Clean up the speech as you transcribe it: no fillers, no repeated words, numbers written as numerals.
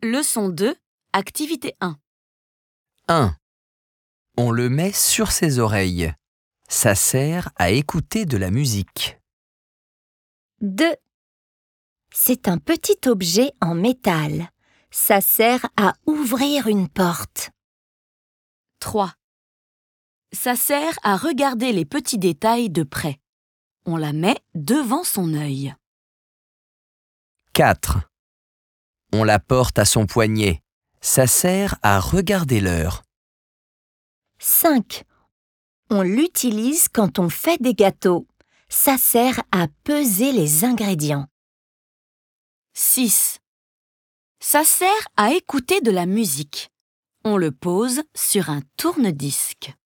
Leçon 2, activité 1. 1. On le met sur ses oreilles. Ça sert à écouter de la musique. 2. C'est un petit objet en métal. Ça sert à ouvrir une porte. 3. Ça sert à regarder les petits détails de près. On la met devant son œil. 4. On la porte à son poignet. Ça sert à regarder l'heure. 5. On l'utilise quand on fait des gâteaux. Ça sert à peser les ingrédients. 6. Ça sert à écouter de la musique. On le pose sur un tourne-disque.